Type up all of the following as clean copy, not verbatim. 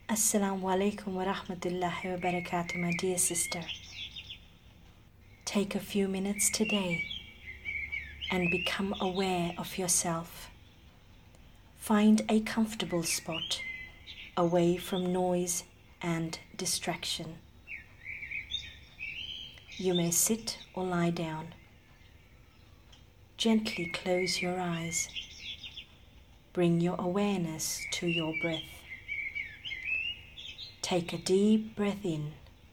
Assalamu alaikum wa rahmatullahi wa barakatuh, my dear sister. Take a few minutes today and become aware of yourself. Find a comfortable spot away from noise and distraction. You may sit or lie down. Gently close your eyes. Bring your awareness to your breath. Take a deep breath in.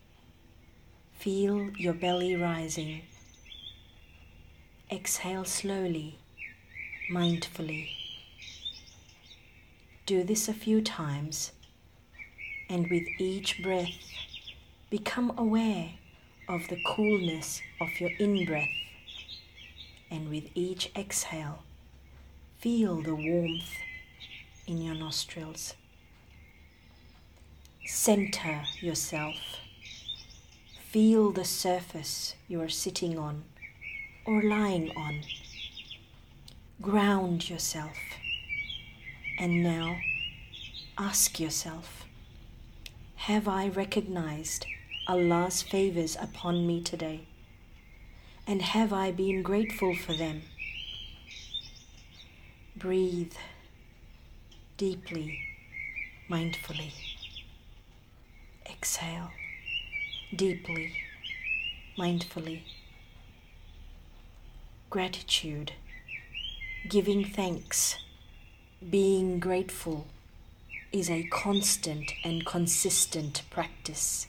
Feel your belly rising. Exhale slowly, mindfully. Do this a few times, and with each breath, become aware of the coolness of your in-breath, and with each exhale, feel the warmth in your nostrils. Center yourself. Feel the surface you are sitting on or lying on. Ground yourself. And now ask yourself, have I recognized Allah's favors upon me today? And have I been grateful for them? Breathe deeply, mindfully. Exhale deeply, mindfully. Gratitude, giving thanks, being grateful is a constant and consistent practice.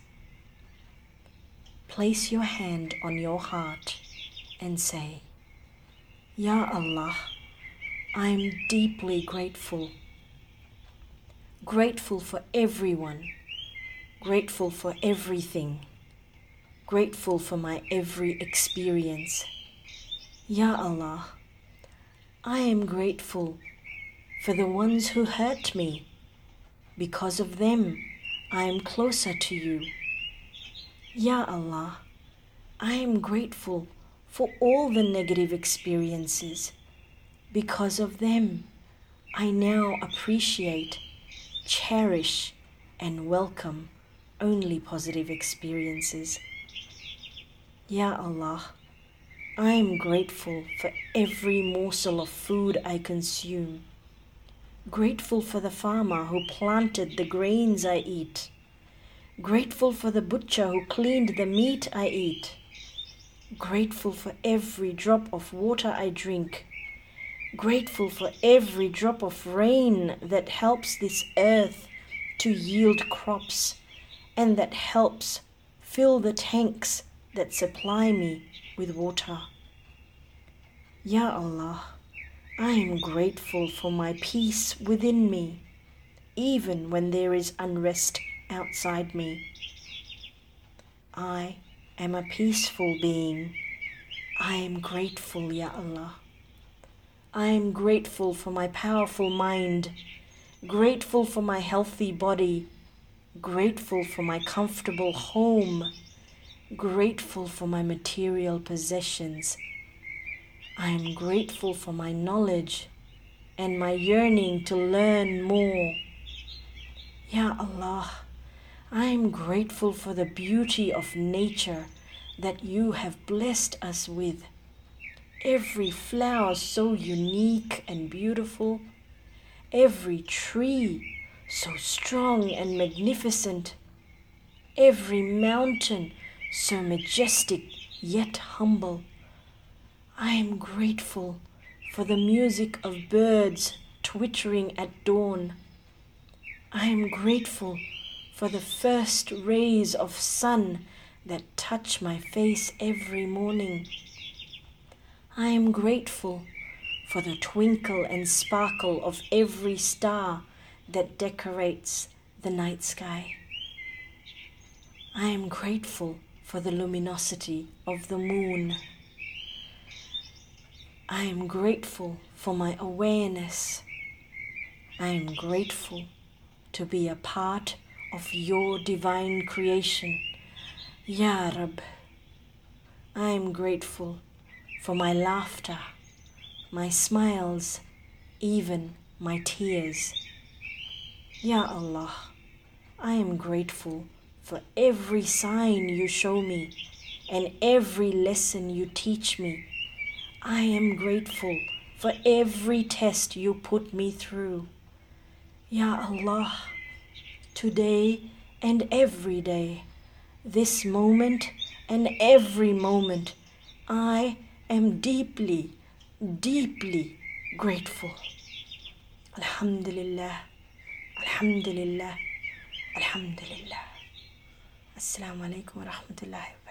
Place your hand on your heart and say, Ya Allah, I am deeply grateful. Grateful for everyone. Grateful for everything. Grateful for my every experience. Ya Allah, I am grateful for the ones who hurt me. Because of them, I am closer to you. Ya Allah, I am grateful for all the negative experiences. Because of them, I now appreciate, cherish, and welcome only positive experiences. Ya Allah, I am grateful for every morsel of food I consume. Grateful for the farmer who planted the grains I eat. Grateful for the butcher who cleaned the meat I eat. Grateful for every drop of water I drink. Grateful for every drop of rain that helps this earth to yield crops and that helps fill the tanks that supply me with water. Ya Allah, I am grateful for my peace within me, even when there is unrest outside me. I am a peaceful being. I am grateful, Ya Allah. I am grateful for my powerful mind, grateful for my healthy body, grateful for my comfortable home, grateful for my material possessions. I am grateful for my knowledge and my yearning to learn more. Ya Allah, I am grateful for the beauty of nature that you have blessed us with. Every flower so unique and beautiful, every tree so strong and magnificent, every mountain so majestic yet humble. I am grateful for the music of birds twittering at dawn. I am grateful for the first rays of sun that touch my face every morning. I am grateful for the twinkle and sparkle of every star that decorates the night sky. I am grateful for the luminosity of the moon. I am grateful for my awareness. I am grateful to be a part of your divine creation. Ya Rab, I am grateful for my laughter, my smiles, even my tears. Ya Allah, I am grateful for every sign you show me and every lesson you teach me. I am grateful for every test you put me through. Ya Allah, today and every day, this moment and every moment, I am deeply, deeply grateful. Alhamdulillah, Alhamdulillah, Alhamdulillah. Assalamu alaikum wa rahmatullahi wa barakatuh.